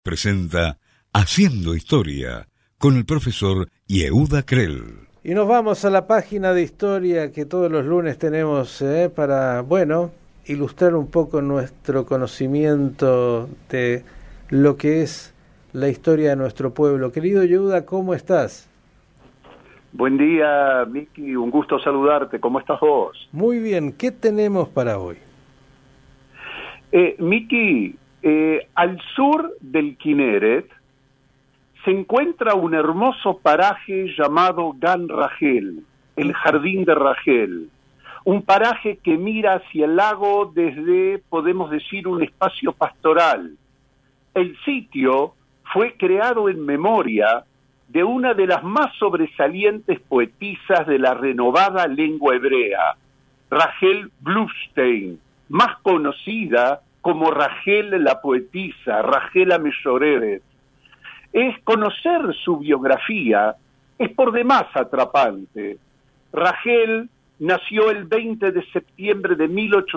presenta Haciendo Historia con el profesor Yehuda Krell. Y nos vamos a la página de historia que todos los lunes tenemos para, ilustrar un poco nuestro conocimiento de lo que es la historia de nuestro pueblo. Querido Yehuda, ¿cómo estás? Buen día, Miki, un gusto saludarte. ¿Cómo estás vos? Muy bien, ¿qué tenemos para hoy? Miki, al sur del Kineret se encuentra un hermoso paraje llamado Gan Rachel, el jardín de Rachel, un paraje que mira hacia el lago desde, podemos decir, un espacio pastoral. El sitio fue creado en memoria de una de las más sobresalientes poetisas de la renovada lengua hebrea, Rachel Blufstein, más conocida como Rachel la poetisa, Rachel Ameshoreret. Conocer su biografía es por demás atrapante. Rachel nació el 20 de septiembre de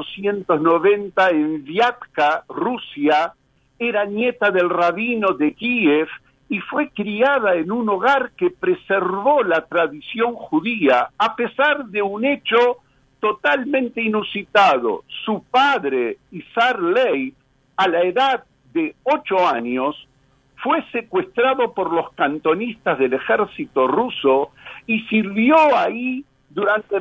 1890 en Viatka, Rusia, era nieta del rabino de Kiev y fue criada en un hogar que preservó la tradición judía, a pesar de un hecho totalmente inusitado. Su padre, Isar Leib, a la edad de 8 años, fue secuestrado por los cantonistas del ejército ruso y sirvió ahí durante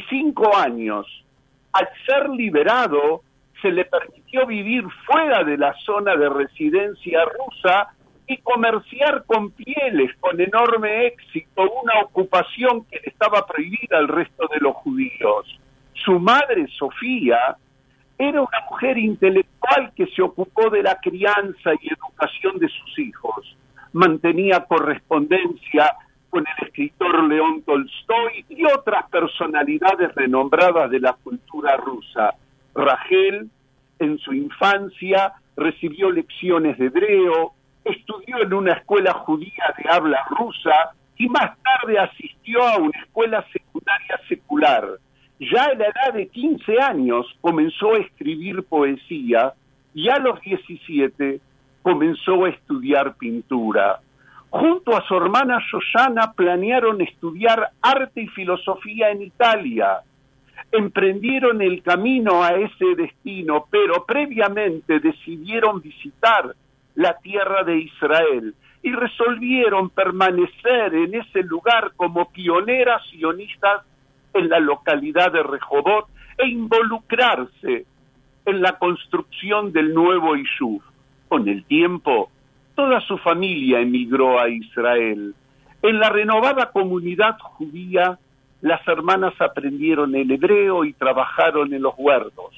25 años. Al ser liberado, se le permitió vivir fuera de la zona de residencia rusa y comerciar con pieles con enorme éxito, una ocupación que le estaba prohibida al resto de los judíos. Su madre, Sofía, era una mujer intelectual que se ocupó de la crianza y educación de sus hijos. Mantenía correspondencia con el escritor León Tolstoy y otras personalidades renombradas de la cultura rusa. Rachel, en su infancia, recibió lecciones de hebreo, estudió en una escuela judía de habla rusa y más tarde asistió a una escuela secundaria secular. Ya a la edad de 15 años comenzó a escribir poesía y a los 17 comenzó a estudiar pintura. Junto a su hermana Shoshana planearon estudiar arte y filosofía en Italia. Emprendieron el camino a ese destino, pero previamente decidieron visitar la tierra de Israel y resolvieron permanecer en ese lugar como pioneras sionistas en la localidad de Rehobot e involucrarse en la construcción del nuevo Yishuv. Con el tiempo, toda su familia emigró a Israel. En la renovada comunidad judía, las hermanas aprendieron el hebreo y trabajaron en los huertos.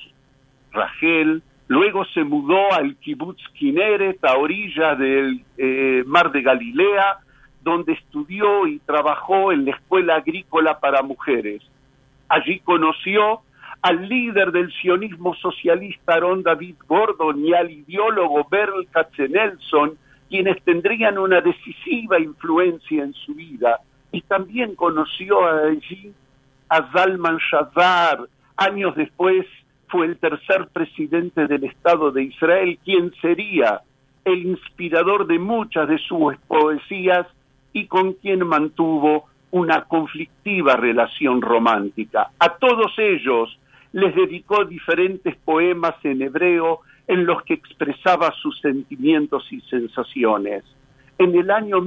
Rachel luego se mudó al Kibbutz Kineret, a orillas del Mar de Galilea, donde estudió y trabajó en la escuela agrícola para mujeres. Allí conoció al líder del sionismo socialista Aaron David Gordon y al ideólogo Berl Katzenelson, quienes tendrían una decisiva influencia en su vida. Y también conoció allí a Zalman Shazar. Años después fue el tercer presidente del Estado de Israel, quien sería el inspirador de muchas de sus poesías y con quien mantuvo una conflictiva relación romántica. A todos ellos les dedicó diferentes poemas en hebreo en los que expresaba sus sentimientos y sensaciones. En el año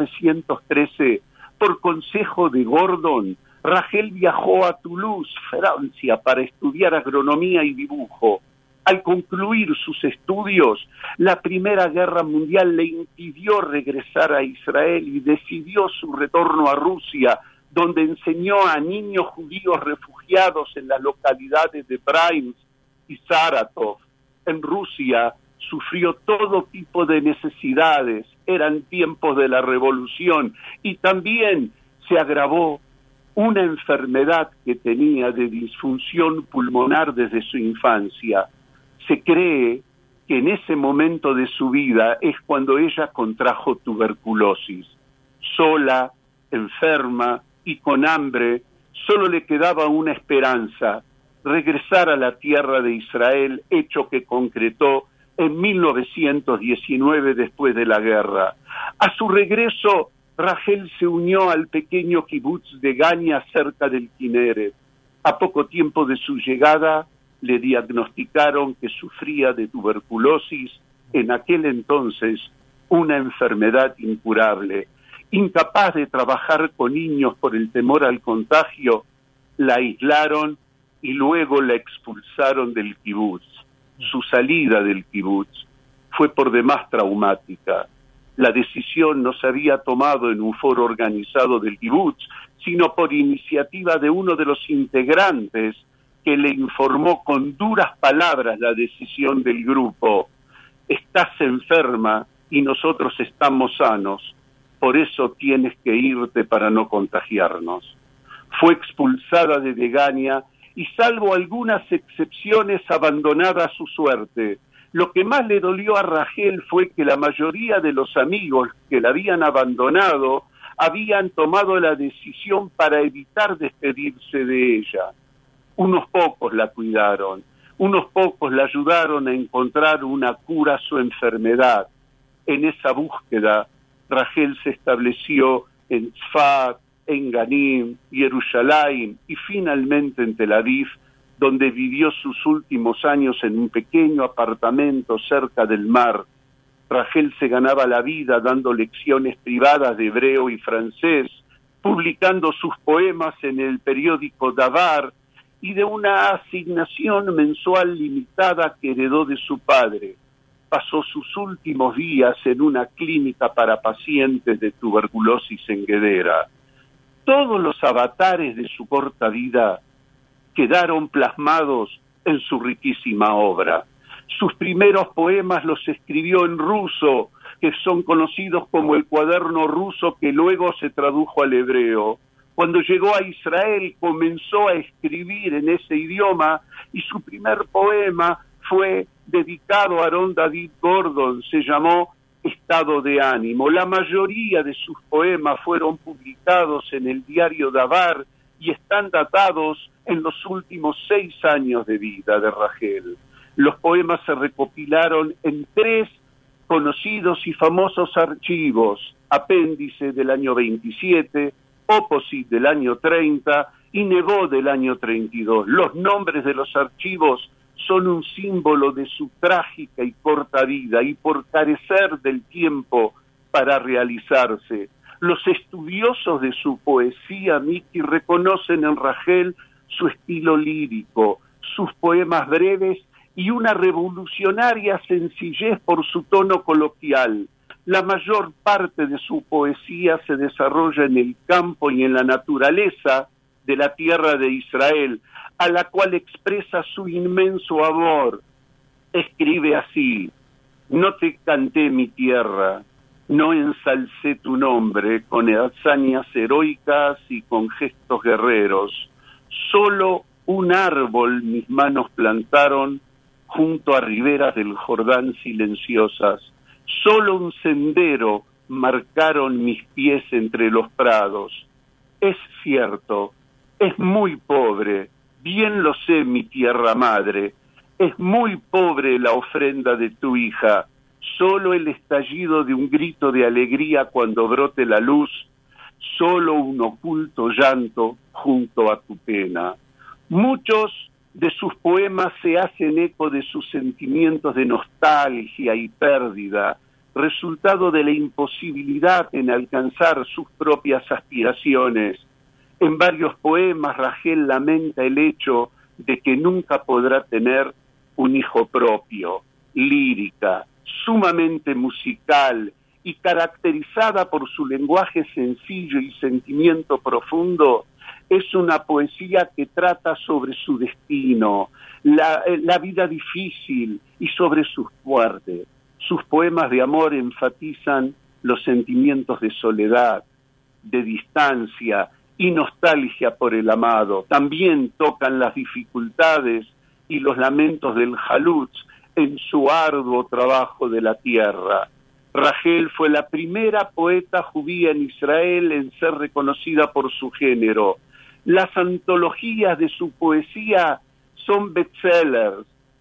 1913, por consejo de Gordon, Rachel viajó a Toulouse, Francia, para estudiar agronomía y dibujo. Al concluir sus estudios, la Primera Guerra Mundial le impidió regresar a Israel y decidió su retorno a Rusia, donde enseñó a niños judíos refugiados en las localidades de Bryansk y Saratov. En Rusia sufrió todo tipo de necesidades, eran tiempos de la revolución, y también se agravó una enfermedad que tenía de disfunción pulmonar desde su infancia. Se cree que en ese momento de su vida es cuando ella contrajo tuberculosis. Sola, enferma y con hambre, solo le quedaba una esperanza: regresar a la tierra de Israel, hecho que concretó en 1919 después de la guerra. A su regreso, Rachel se unió al pequeño kibutz de Gania cerca del Kineret. A poco tiempo de su llegada, le diagnosticaron que sufría de tuberculosis, en aquel entonces una enfermedad incurable. Incapaz de trabajar con niños por el temor al contagio, la aislaron y luego la expulsaron del kibutz. Su salida del kibutz fue por demás traumática. La decisión no se había tomado en un foro organizado del kibutz, sino por iniciativa de uno de los integrantes que le informó con duras palabras la decisión del grupo. Estás enferma y nosotros estamos sanos, por eso tienes que irte para no contagiarnos. Fue expulsada de Degania y, salvo algunas excepciones, abandonada a su suerte. Lo que más le dolió a Rachel fue que la mayoría de los amigos que la habían abandonado habían tomado la decisión para evitar despedirse de ella. Unos pocos la cuidaron, unos pocos la ayudaron a encontrar una cura a su enfermedad. En esa búsqueda, Rachel se estableció en Tzfat, en Ganim, Jerusalén y finalmente en Tel Aviv, donde vivió sus últimos años en un pequeño apartamento cerca del mar. Rachel se ganaba la vida dando lecciones privadas de hebreo y francés, publicando sus poemas en el periódico Davar y de una asignación mensual limitada que heredó de su padre. Pasó sus últimos días en una clínica para pacientes de tuberculosis en Guedera. Todos los avatares de su corta vida quedaron plasmados en su riquísima obra. Sus primeros poemas los escribió en ruso, que son conocidos como el cuaderno ruso, que luego se tradujo al hebreo. Cuando llegó a Israel comenzó a escribir en ese idioma y su primer poema fue dedicado a Aaron David Gordon, se llamó Estado de ánimo. La mayoría de sus poemas fueron publicados en el diario Davar y están datados en los últimos 6 años de vida de Rachel. Los poemas se recopilaron en 3 conocidos y famosos archivos: Apéndice del año 27, Opposit del año 30 y Nevó del año 32. Los nombres de los archivos son un símbolo de su trágica y corta vida y por carecer del tiempo para realizarse. Los estudiosos de su poesía, Miki, reconocen en Rachel su estilo lírico, sus poemas breves y una revolucionaria sencillez por su tono coloquial. La mayor parte de su poesía se desarrolla en el campo y en la naturaleza de la tierra de Israel, a la cual expresa su inmenso amor. Escribe así: no te canté mi tierra, no ensalcé tu nombre con hazañas heroicas y con gestos guerreros. Solo un árbol mis manos plantaron junto a riberas del Jordán silenciosas. Solo un sendero marcaron mis pies entre los prados. Es cierto, es muy pobre, bien lo sé, mi tierra madre, es muy pobre la ofrenda de tu hija, solo el estallido de un grito de alegría cuando brote la luz, solo un oculto llanto junto a tu pena. Muchos de sus poemas se hacen eco de sus sentimientos de nostalgia y pérdida, resultado de la imposibilidad en alcanzar sus propias aspiraciones. En varios poemas, Rachel lamenta el hecho de que nunca podrá tener un hijo propio. Lírica, sumamente musical y caracterizada por su lenguaje sencillo y sentimiento profundo, es una poesía que trata sobre su destino, la vida difícil y sobre sus muertes. Sus poemas de amor enfatizan los sentimientos de soledad, de distancia y nostalgia por el amado. También tocan las dificultades y los lamentos del Jalutz en su arduo trabajo de la tierra. Rachel fue la primera poeta judía en Israel en ser reconocida por su género. Las antologías de su poesía son bestsellers,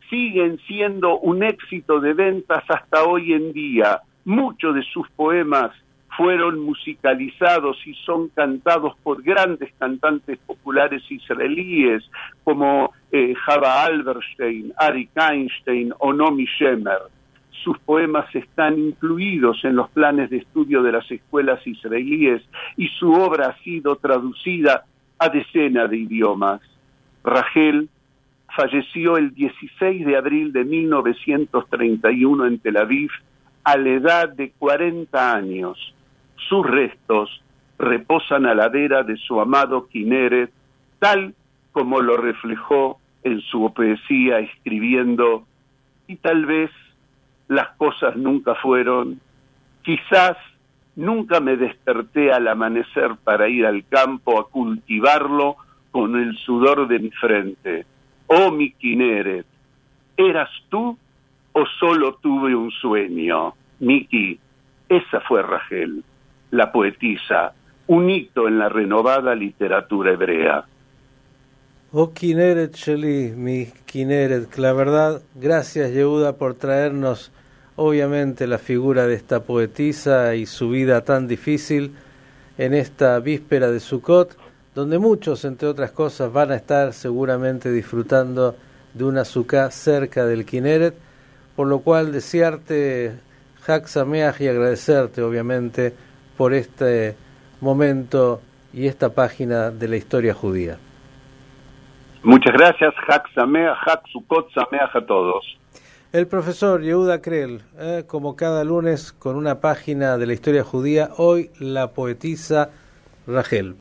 siguen siendo un éxito de ventas hasta hoy en día. Muchos de sus poemas fueron musicalizados y son cantados por grandes cantantes populares israelíes como Chava Alberstein, Arik Einstein o Nomi Shemer. Sus poemas están incluidos en los planes de estudio de las escuelas israelíes y su obra ha sido traducida a decenas de idiomas. Rachel falleció el 16 de abril de 1931 en Tel Aviv a la edad de 40 años. Sus restos reposan a la vera de su amado Kinneret, tal como lo reflejó en su poesía escribiendo: y tal vez las cosas nunca fueron, quizás nunca me desperté al amanecer para ir al campo a cultivarlo con el sudor de mi frente. Oh, mi Kinneret, ¿eras tú o solo tuve un sueño? Miki, esa fue Rachel, la poetisa, un hito en la renovada literatura hebrea. Oh, Kinneret Sheli, mi Kinneret, la verdad, gracias Yehuda por traernos obviamente la figura de esta poetisa y su vida tan difícil en esta víspera de Sukkot, donde muchos, entre otras cosas, van a estar seguramente disfrutando de una Sukkah cerca del Kinneret, por lo cual desearte Hag Sameach y agradecerte obviamente por este momento y esta página de la historia judía. Muchas gracias, Hag Sameach, Hag Sukkot Sameach a todos. El profesor Yehuda Krell, como cada lunes, con una página de la historia judía, hoy la poetisa Rachel.